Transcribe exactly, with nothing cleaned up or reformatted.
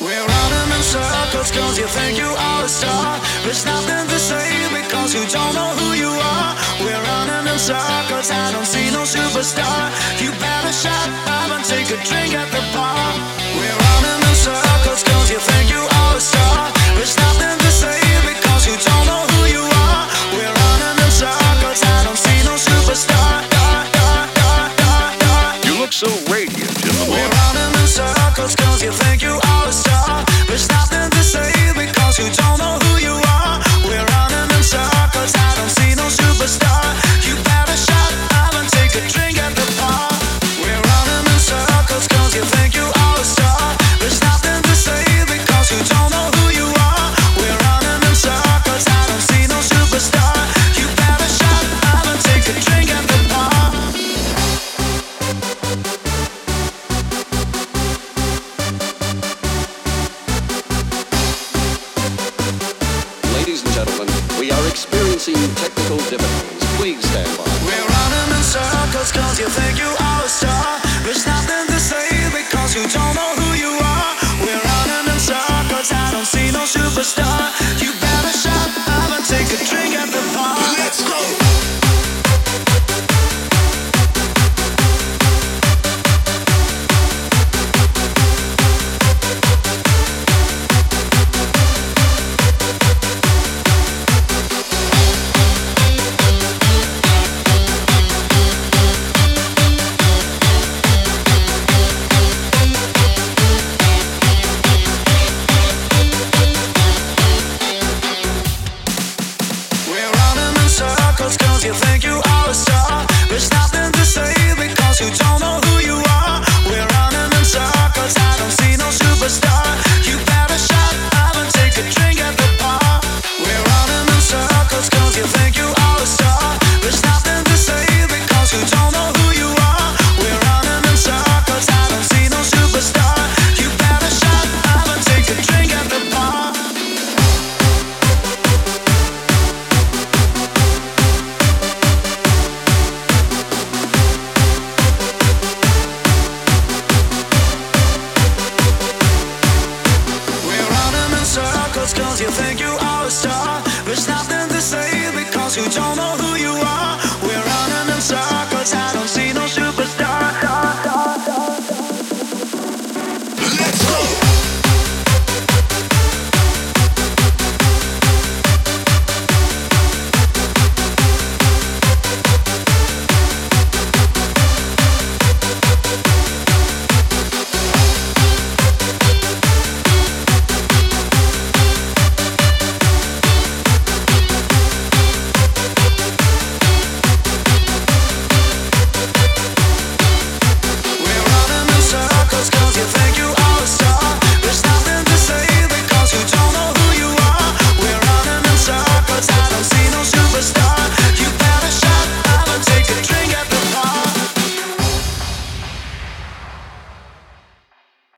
We're running in circles cause you think you are a star. There's nothing to say because you don't know who you are. We're running in circles, I don't see no superstar. You better shut up and take a drink at the bar. We're running in circles cause you think you are a star. There's nothing to say because you don't know who you are. We're running in circles, I don't see no superstar. You look so radiant in the We're morning. running in circles cause you think you are a star. There's nothing to say because you don't know who you are. We're running in circles, I don't see no superstar. You better shut up and take a drink at the bar. We're running in circles cause you think you are a star. There's nothing to say because you don't know who you are. We're running in circles, I don't see no superstar. You better shut up and take a drink at the bar. Ladies and gentlemen, we are experiencing technical difficulties. Please stand by. We're running in circles cause you think you are a star. There's nothing to say because you don't know